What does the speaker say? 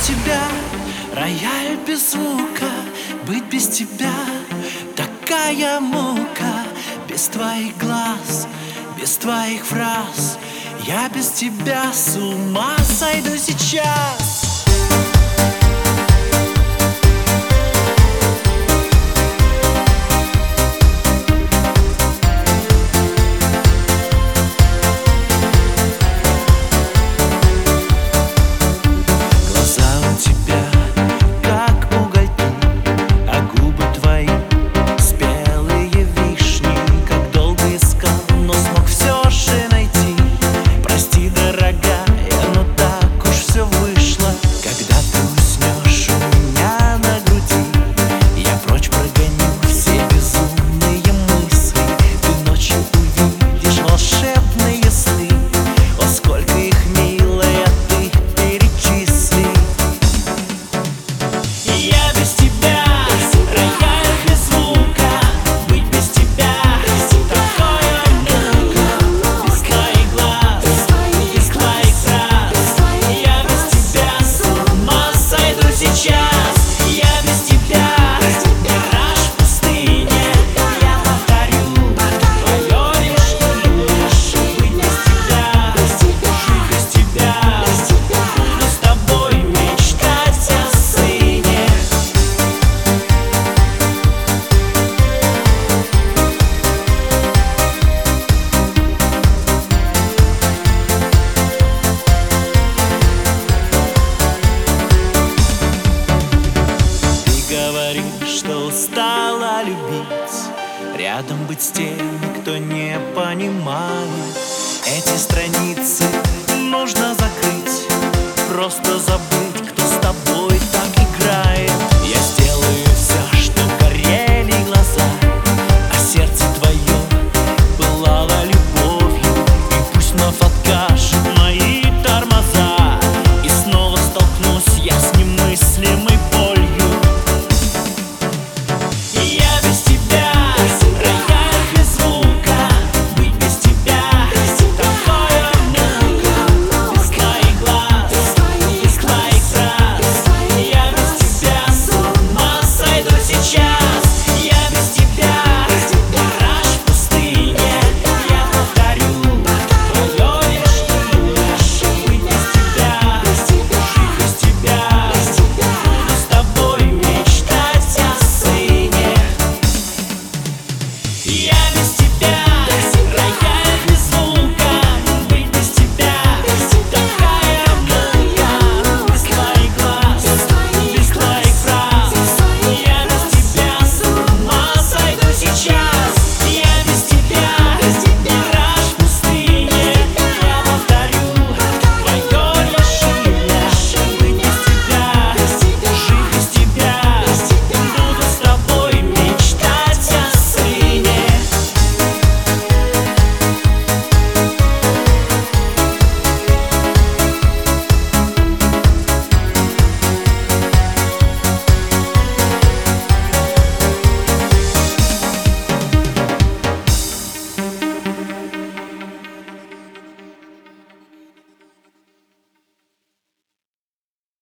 тебя, рояль без звука. Быть без тебя такая мука. Без твоих глаз, без твоих фраз я без тебя с ума сойду сейчас. Что устала любить, рядом быть с теми, кто не понимает. Эти страницы нужно закрыть, просто забыть.